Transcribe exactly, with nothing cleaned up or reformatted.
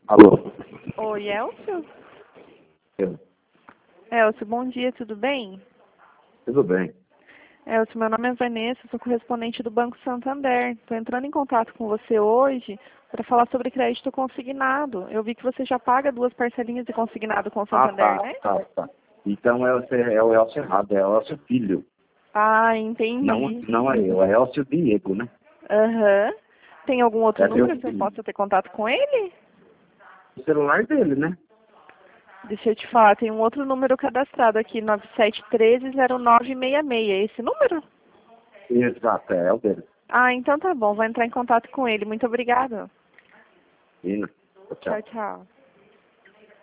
Alô? Oi, Elcio? Eu. Elcio, bom dia, tudo bem? Tudo bem. Elcio, meu nome é Vanessa, sou correspondente do Banco Santander. Estou entrando em contato com você hoje para falar sobre crédito consignado. Eu vi que você já paga duas parcelinhas de consignado com o Ah, Santander, tá, né? tá, tá. Então é, o- é o Elcio errado, é o Elcio Filho. Ah, Não, entendi. não é eu, é Elcio Diego, né? Aham. Tem algum outro É meu número que eu filho. possa ter contato com ele? O celular dele, né? Deixa eu te falar, tem um outro número cadastrado aqui, nove sete um três zero nove seis seis. É esse número? Exato, é, é o dele. Ah, então tá bom, vou entrar em contato com ele. Muito obrigada. Ina. Tchau. Tchau, tchau.